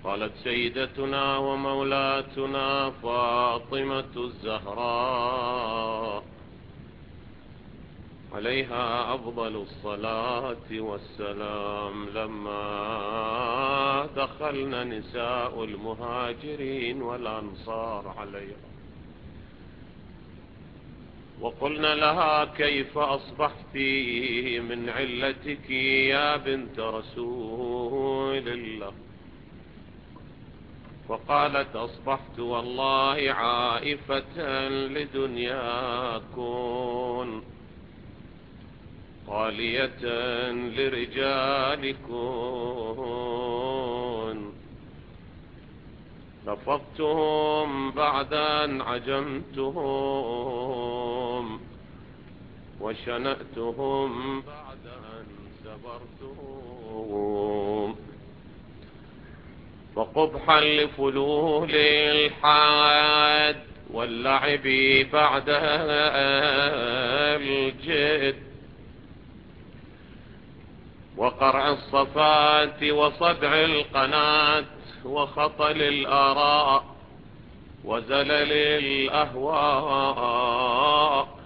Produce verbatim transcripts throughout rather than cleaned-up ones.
قالت سيدتنا ومولاتنا فاطمة الزهراء عليها أفضل الصلاة والسلام: لما دخلنا نساء المهاجرين والأنصار عليها وقلنا لها: كيف أصبحت من علتك يا بنت رسول الله؟ فقالت: أصبحت والله عائفة لدنياكم خالية لرجالكم، رفضتهم بعد أن عجمتهم وشنأتهم بعد أن سبرتهم، فقبحا لفلول الحاد واللعب بعد الجد وقرع الصفات وصدع القناة وخطل الآراء وزلل الأهواء،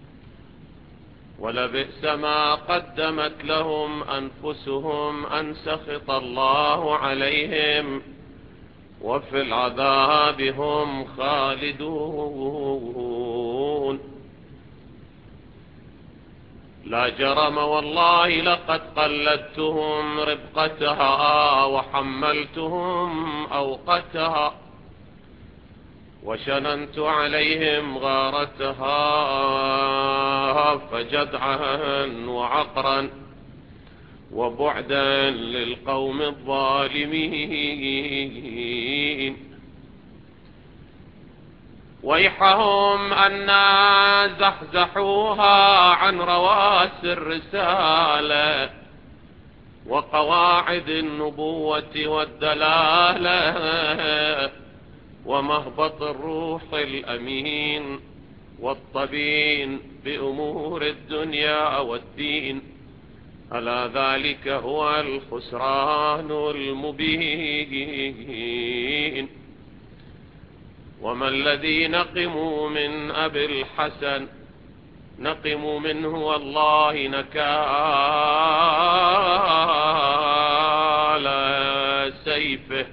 ولبئس ما قدمت لهم أنفسهم أن سخط الله عليهم وفي العذاب هم خالدون. لا جرم والله لقد قلدتهم ربقتها وحملتهم أوقتها وشننت عليهم غارتها، فجدعا وعقرا وبعدا للقوم الظالمين. ويحهم أن زحزحوها عن رواسي الرسالة وقواعد النبوة والدلالة ومهبط الروح الأمين والطبين بأمور الدنيا والدين، ألا ذلك هو الخسران المبين. وما الذي نقم من أبي الحسن؟ نقم منه والله نكال سيفه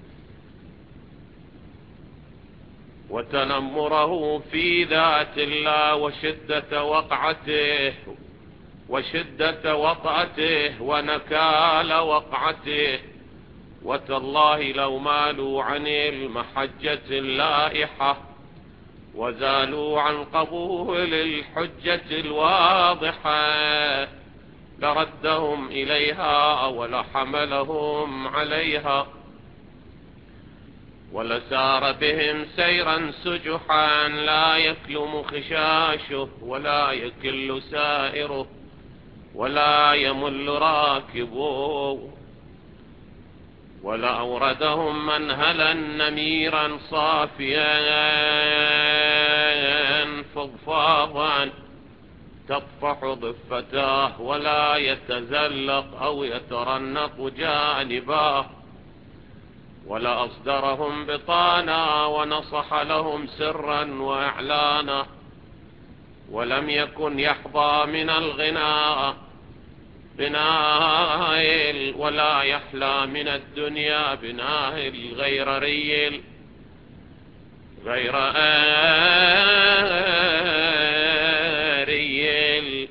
وتنمره في ذات الله وشدة وقعته وشدة وطأته ونكال وقعته. وتالله لو مالوا عن المحجة اللائحة وزالوا عن قبول الحجة الواضحة لردهم إليها ولحملهم عليها ولسار بهم سيرا سجحا لا يكلم خشاشه ولا يكل سائره ولا يمل راكبه، ولأوردهم منهلا نميرا صافيا فضفاضا تطفح ضفتاه ولا يتزلق أو يترنق جانباه، ولأصدرهم بطانا ونصح لهم سرا وإعلانا، ولم يكن يحظى من الغناء بناهل ولا يحلى من الدنيا بناهل غير ريل غير ريل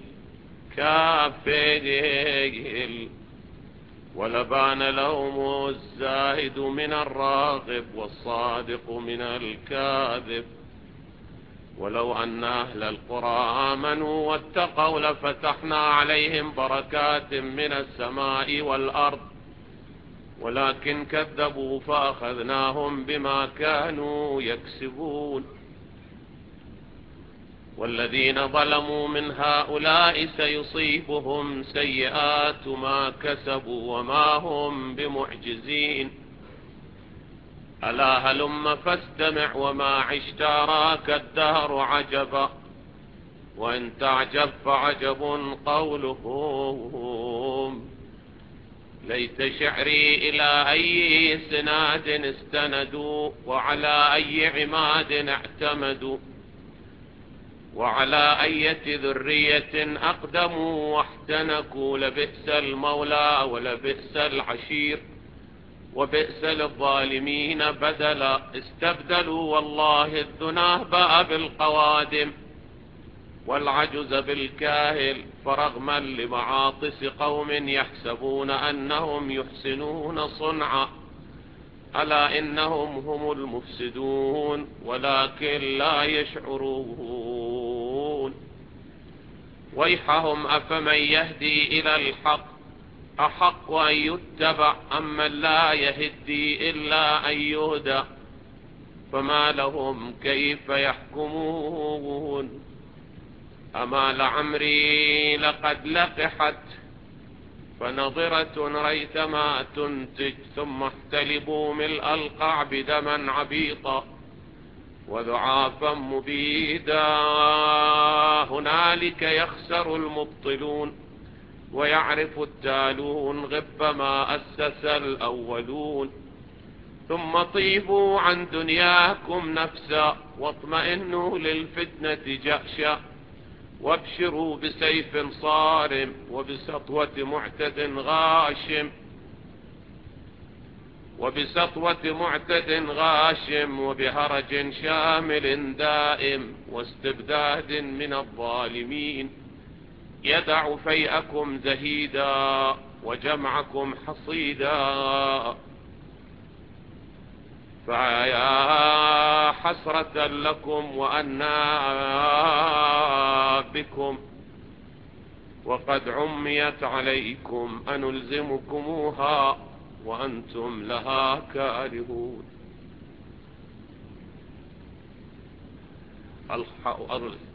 كافيل. ولبان لهم الزاهد من الراغب والصادق من الكاذب. ولو أن أهل القرى آمنوا واتقوا لفتحنا عليهم بركات من السماء والأرض ولكن كذبوا فأخذناهم بما كانوا يكسبون. والذين ظلموا من هؤلاء سيصيبهم سيئات ما كسبوا وما هم بمعجزين. ألا هلم فاستمع وما عشت راك الدهر عجبا وإن تعجب فعجب قولهم ليت شعري إلى أي سناد استندوا، وعلى أي عماد اعتمدوا، وعلى أية ذرية أقدموا واحتنكوا. لبئس المولى ولبئس العشير، وبئس للظالمين بدلا. استبدلوا والله الذناب بالقوادم، والعجز بالكاهل، فرغما لمعاطس قوم يحسبون أنهم يحسنون صنعا، ألا إنهم هم المفسدون ولكن لا يشعرون. ويحهم أفمن يهدي إلى الحق أحق أن يتبع أم من لا يهدي إلا أن يهدى، فما لهم كيف يحكمون. أما لعمري لقد لقحت فنظرة ريثما تنتج، ثم احتلبوا ملء القعب دما عبيطا وذعافا مبيدا. هنالك يخسر المبطلون ويعرف التالون غب ما أسس الأولون. ثم طيبوا عن دنياكم نفسا واطمئنوا للفتنة جأشا، وابشروا بسيف صارم وبسطوة معتد غاشم، وبسطوة معتد غاشم وبهرج شامل دائم واستبداد من الظالمين. يدع فيئكم زهيدا وجمعكم حصيدا، فيا حسرة لكم وأنا بكم، وقد عميت عليكم أنلزمكموها وأنتم لها كارهون.